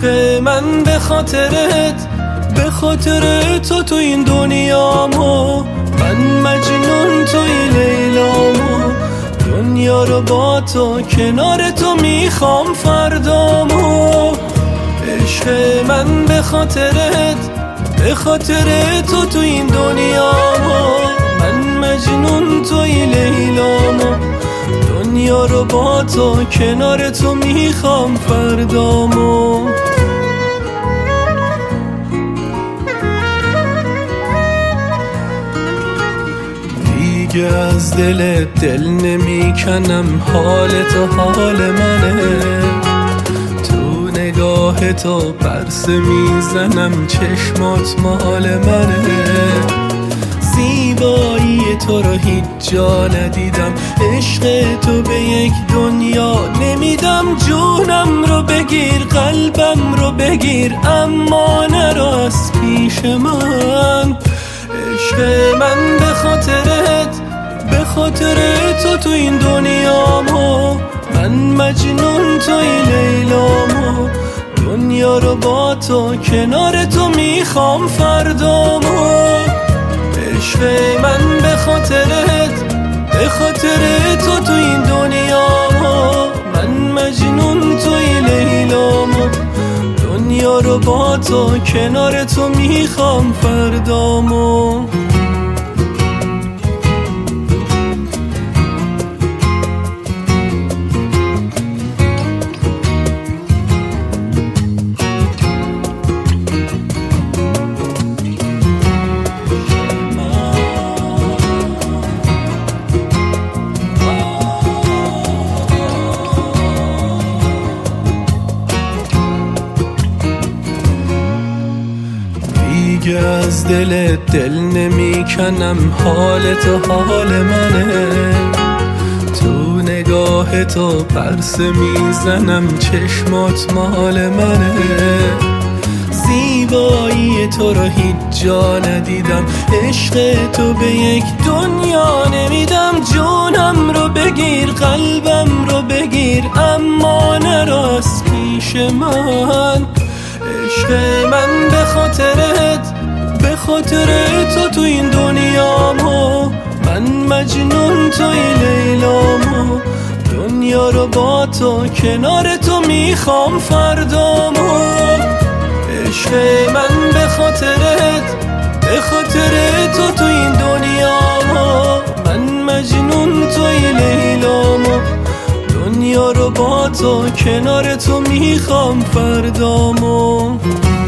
من به خاطرت، به خاطر تو این دنیامو، من مجنون توی لیلامو، دنیا رو با تو کنار تو میخوام فردامو. عشق من به خاطرت، به خاطر تو این دنیامو، من مجنون توی لیلامو، دنیا رو با تو کنار تو میخوام فردامو. دیگه از دلت دل نمیکنم، حال تو حال منه، تو نگاه تو پرسه میزنم، چشمات مال منه. زیبایی تو رو هیچ جا ندیدم، عشق تو به یک دنیا نمیدم. جونم رو بگیر، قلبم رو بگیر، اما نرو از پیش من. عشق من به خاطرت، به خاطر تو این دنیامو، من مجنون توی لیلامو، دنیا رو با تو کنار تو میخوام فردامو. عشق من به خاطرت، به خاطر تو این دنیامو، من مجنون توی لیلامو، دنیا رو با تو کنار تو میخوام فردامو. دیگه از دلت دل نمیکنم، حال تو حال منه، تو نگاه تو پرسه میزنم، چشمات مال منه. زیبایی تو رو هیچ جا ندیدم، عشق تو به یک دنیا نمیدم. جونم رو بگیر، قلبم رو بگیر، اما نرو از پیش من. عشق من به خاطرت، به خاطر تو این دنیامو، من مجنون توی لیلامو، دنیا رو با تو کنار تو میخوام فردامو. عشق من به خاطرت، به خاطر تو این دنیامو، من مجنون توی لیلامو، دنیا رو با تو کنار تو میخوام فردامو.